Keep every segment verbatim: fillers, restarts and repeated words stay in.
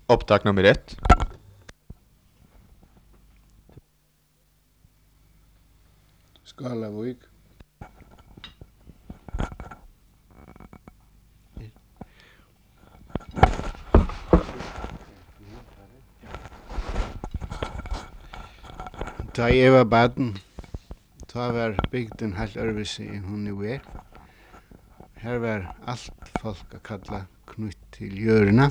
Upptag nummer ett. Skalavik. Da jeg var baden, da var bygden helt ørvise enn hun nu er. Her var alt folk a kalla knutt til jørna.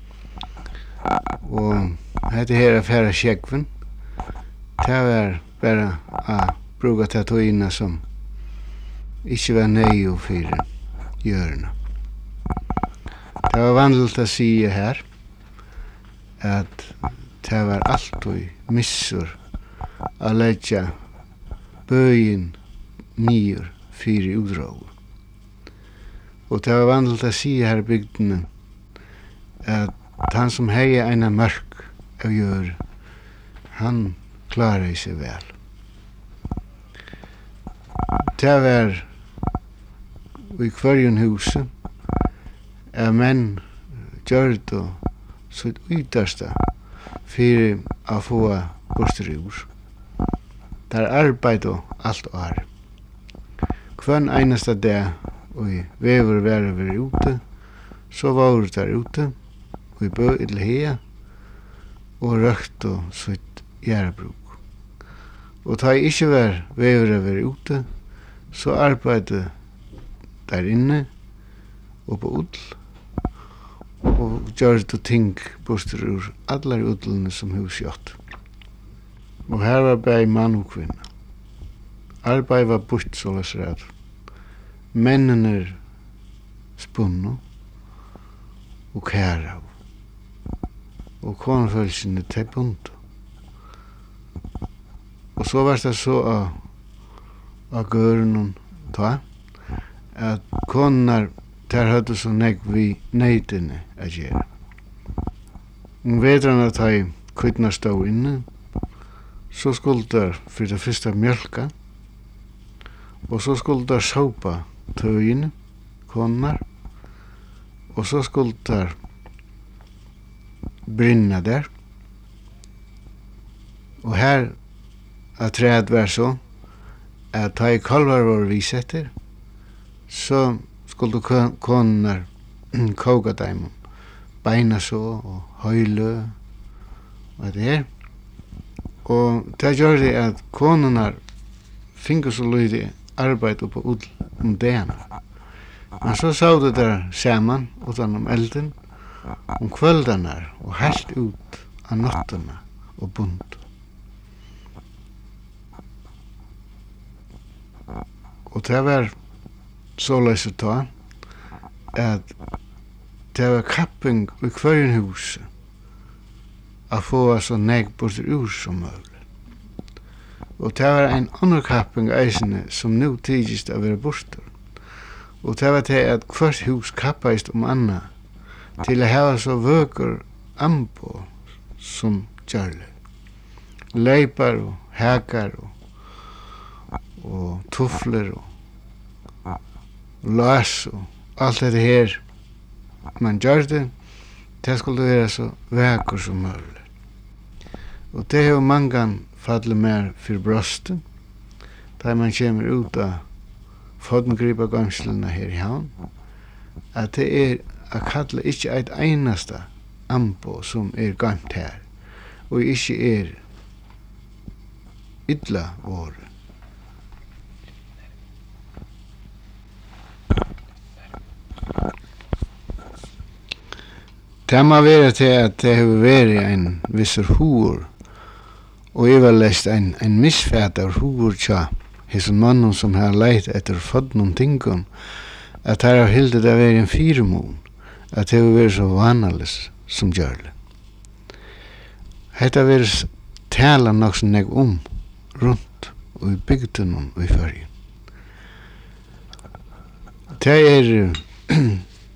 Og hette her er færa skjegven. Det var bare a bruka tatoina som ikkje var neio fyrir jørna. Det var vanligt a sige her at det var alltid missur a leggja bøyin nýur fyrir útrógu. Og det var vanligt a sige her i bygdene at han som hei eina mørk av jør, han klarar seg vel. Det var i kvarjon huset er menn gjørt og sitt yttersta fyrir a få bostrur. Der arbeid og alt år. Hvern einasta dag og vever være være ute, så var det der ute, og i bø til hea, og røkt og sitt gjerbruk. Og da jeg ikke var vever være ute, så arbeidde der inne, og på utl, og gjør det ting bostrur, alle utlene som hus gjort. Og her var bare mann og kvinna. Arbeid var bort så las rett. Mennene spunno og kæra og konfølsene til bunto. Og så var det så av, av gøren ta at konar der hadde så nek vi neidene a gjøre. Om vedrarna ta i kvittna stå inne, så skulle der for det første mjölka, og så skulle der såpa tøyene, konar, og så skulle der brinna der. Og her at træet var så, at ta i kalvar var visetter, så skulle konar koga dem, beina så, og høylø, og det her. Og det gjør det at konunar finner så lydig arbeid på ull om dagen. Men så sa det der saman utan om elden, om kvöldanar og helt ut av nattena og bunt. Og det var så løs å ta at det var kapping i hverjen huset a få så nek bort ur som mulig. Og det var en annen kapping eisene som nu tidligst av være bortur. Og det var det at hvert hus kappaist om anna til å hava så vøker ambo som gjørle. Leipar og hækar og, og tuffler og, og las og alt dette her man gjørte, det skulle være så veker som mulig. Og det har mangan fallet mer for brøsten, da man kommer ut av fotengripa gangslene her i havn, at det er a kalla ikkje eit einasta ambo som er gamt her, og ikkje er illa åre. Det må være til at det har vært en visser hår, og jeg var lest en, en misfæt av hår tja, hesen mannen som har leit etter fått noen tingon, at her har hildet det vært en firemån, at det har vært så vanlig som gjør det. Hetta har vært tala nok som jeg om, rundt, og i bygden og i fyrjen. Det er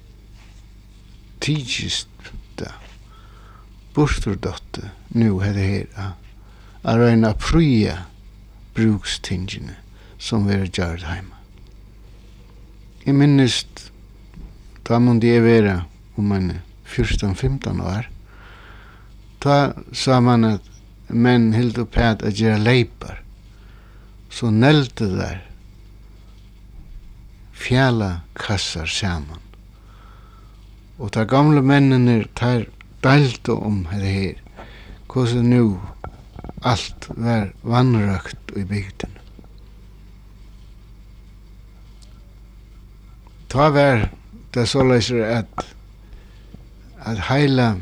tidligst borturdotte nu hette her a røyna prøya brukstingene som vi har gjort heima. Jeg minnest da måtte jeg være om en fjorton femton år ta sa man at menn hilt upp at at gjøre leipar. Så nelte der fjæla kassar saman. Og ta gamle mennene tar deilte om det her. Hvordan nu alt var vannrøkt i bygden. Ta var det såleis at at heila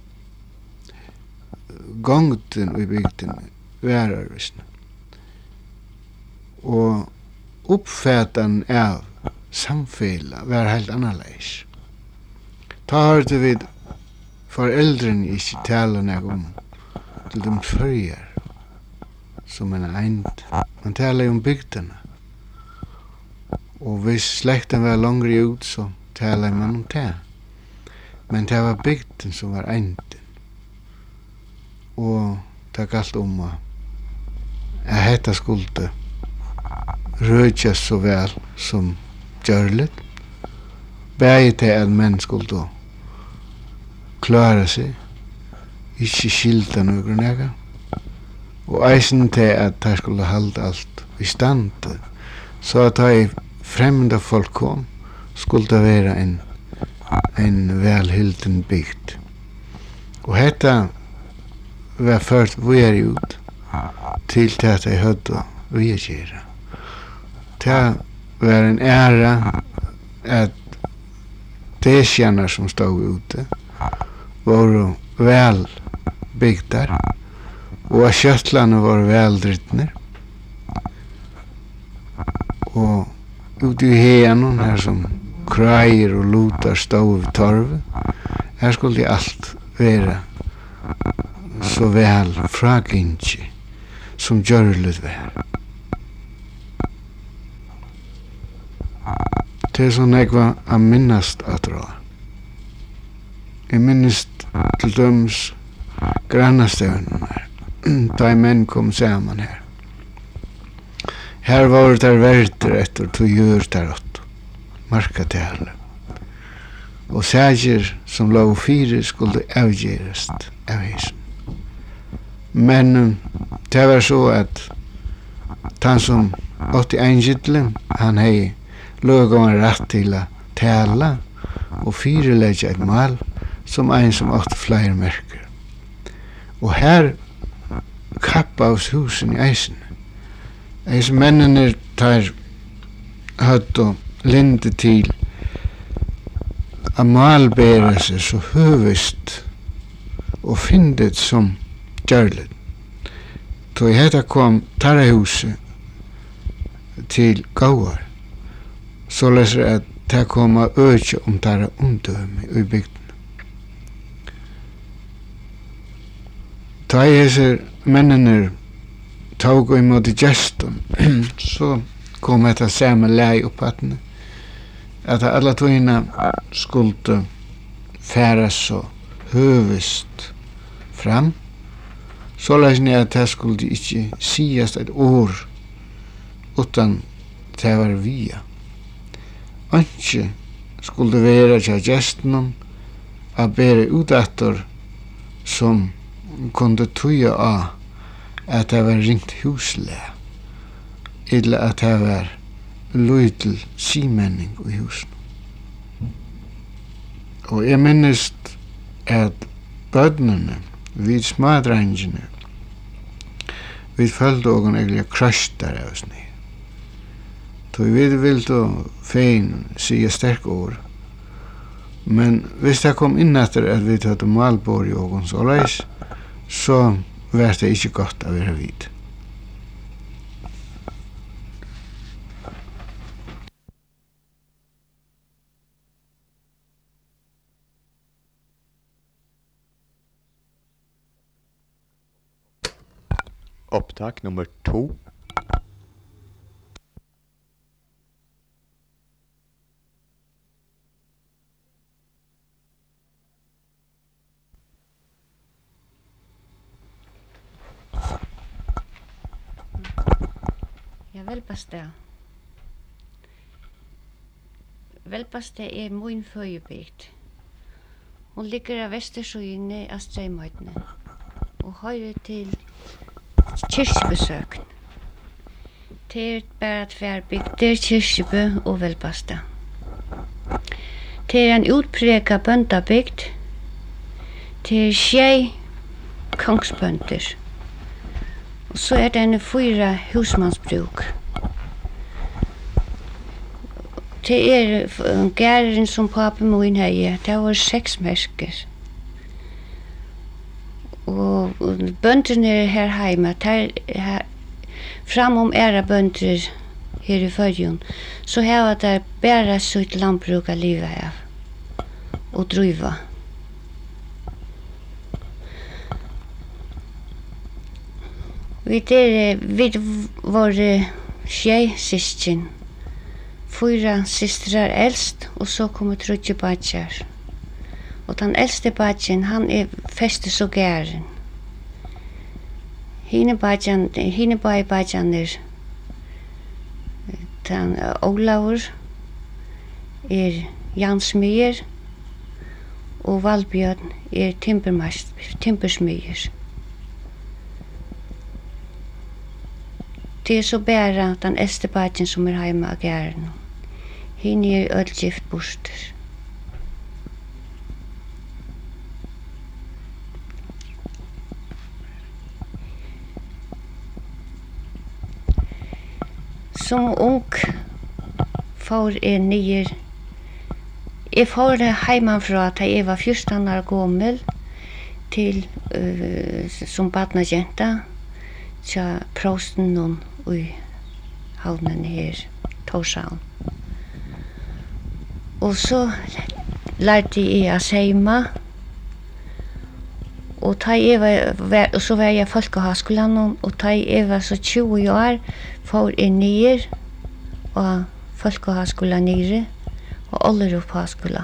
gongten i bygden var arvisne. Og uppfætan av samfela var helt annerleis. Ta hørte vi foreldrene ikke tala nek om til de førjar som en eind. Man tala om bygdene. Og hvis slekten var langere ut, så tala man om det. Men det var bygden som var einden. Og det galt om at jeg hetta skulde rødja så vel som gjørlet. Bæði til at menn skulde klara seg, ikke skilta noen nega, og eisen til at de skulle halda alt i stand, så at de fremmede folk kom, skulle det være en, en velhilden bygd. Og hetta var ført vi ut til at de hødde vi gjøre. Det var en æra at de kjenner som stod ute var vel bygdar og at kjøttlene var vel drittner og ute i henen her som krajer og lutar stod i torvet her skulle alt være så vel fragingi som gjørlet var. Det er sånn jeg var a minnast at dra. Jeg minnast til døms grannastøvnen her. Da menn kom saman her. Her var det verter etter to gjør der åtte. Markatale. Og sæger som lå fire skulle avgjerast av heisen. Men det var så at han som åtti eingytlen, han hei løg om en rett til å tala og fyrelegge et mal som en som åtte flere merker. Og her kappa oss husen i eisen. Eis mennene tar høtt og linde til a malbera seg så høvist og findet som gjørlet. Så i hetta kom tarra huset til Gauar. Så leser at det kom a økje om tarra undømi i bygden. Da jeg mennene tog imot i gesten, så kom etta samme lei upphattene at alla togina skulle færa så høvist fram, så lesni at det skulle ikke siast et år utan det var via. Anki skulle vera til gesten a bere utattor som kunde tuja av at det var ringt husle eller at det var løydel simenning i husen. Og jeg minnest at bødnene vid smadrangene vi følte ogen egentlig krastar av oss ned. Så vi vil då fein sige sterk ord. Men hvis det kom inn etter at vi tatt malbor i ogen så leis, så var det ikke godt å være vid. Opptak nummer to. Ja, Velbastad. Velbastad er min føyebygd. Hun ligger av Vestersøyene av Streimøytene. og høyre til kyrkjebesøken. Det er bare tværbygd, det er Kyrkjebø og Velbasta. Det er en utprega bøndabygd. Det er tjei kongsbønder. Og så er det en fyra husmannsbruk. Det er gæren som papen min hei, det var seks merker. Og bønderne er her heima, der, her, framom æra bønder her i Førjun, så hava der bæra sitt landbruk a liva av og druva. Vi der, vi var tjei sistkin, fyra systrar eldst, og så kommer trutje badjar. Og den eldste badjen, han er festes og gæren. Hine badjan, hine bai badjaner, den Olavur er jansmyer, og Valbjørn er timbermast, timbersmyer. Det er så bæra den eldste badjen som er heima av gæren. Hine er øll gift borster. Som ung får jeg nyer. Jeg får heimanfra at jeg var fjorten år gammel til uh, som badnagenta til prosten noen i havnen her, Torshavn. Og så lærte jeg å seima, og, ta jeg var, og så var jeg folkehøgskolen, og da jeg var så tjue år, får jeg nyer og folkehøgskolen nere, og Ollerup høgskolen.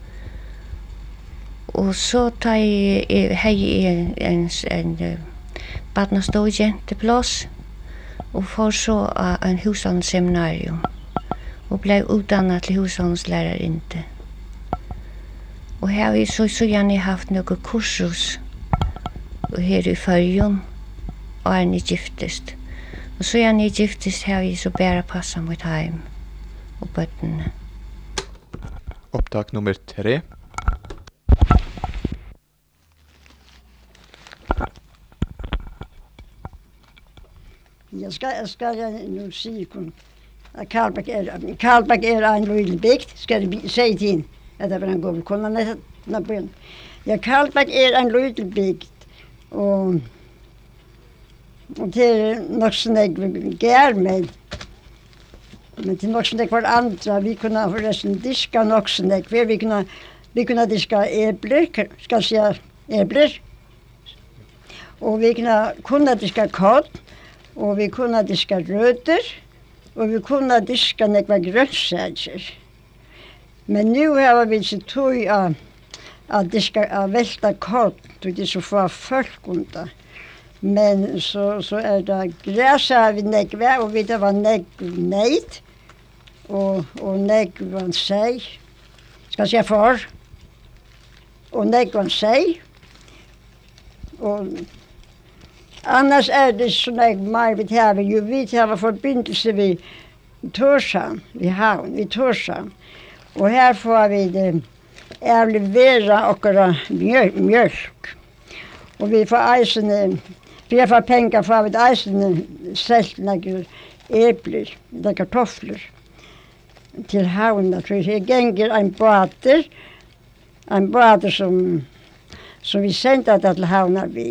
Og så da jeg hei en, en, en badnastogjenteplass, og får så av en husholdsseminarium, og ble utdannet til husholdslærerinde. Og her har vi så, så gjerne haft noen kursus her i Førjun, og er ni giftest. Og så er ni giftest har vi så bare passet mot heim og bøttene. Opptak nummer tre. Jeg skal, jeg skal nu sige kun, at Karlbæk er, Karlbæk er en lille bygd, skal jeg sige til hende, at det var en god kunde. Ja, Karlbæk er en lille bygd, og, og det er nok sånn jeg gær med, men det er nok sånn jeg var andre, vi kunne forresten diska nok sånn jeg, vi kunne, vi kunne diska ebler, skal jeg si ebler, og vi kunne, kunne diska kått, og vi kunne diska røtter, og vi kunne diska nekva grønnsager. Men nu har vi ikke tog av at diska av velta kått, og det er så få folk under. Men så, så er det græsa vi nekva, og vi det var nekva neid, og, og nekva seg, skal jeg si for, og nekva seg, og annars er det sånn jeg mer vi har, jo vi har forbindelse ved Torshavn, ved havn, ved Torshavn. Og her får vi det, er levera okkara mjölk. Og vi får eisene, vi har fått penger for vi eisene selt noen epler, noen kartoffler til havn. Jeg ganger en bater, en bater som, som vi sendte til havnar vi.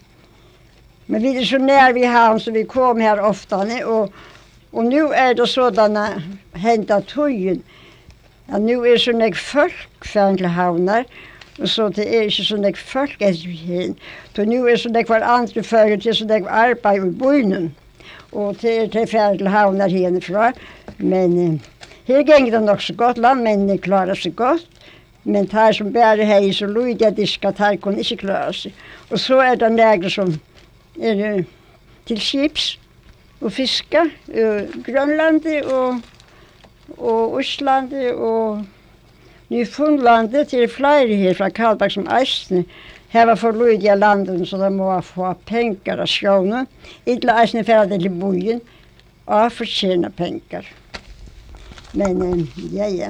Men vi er så nær vi havn, så vi kom her ofta, og, og nu er det sådana hända tøyen, ja, nu er så nek folk fram til havnar, og så det er ikke så nek folk etter vi hen. Så nu er så nek hver andre fører til så nek arbeid i bøynen, og til, til fram til havnar henifra. Men eh, her geng det nok så godt, landmennene klarer seg godt, men tar som bare hei, så lyder jeg diska, tar kunne ikke klare seg. Og så er det nægre som er det til skips og fiska, uh, Grønlandet og, og Østlandet og Nyfundlandet til flere her fra Karlbæk som eisene Her var for lyd i landet, så de må få penger av sjåne. Ikke eisne ferdig til bojen, og fortjene penger. Men, uh, ja, ja.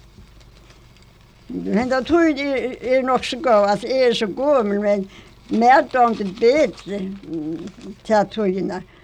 Men da tror jeg det er nok så god, at jeg er så gammel, men mer om det bedre til togene.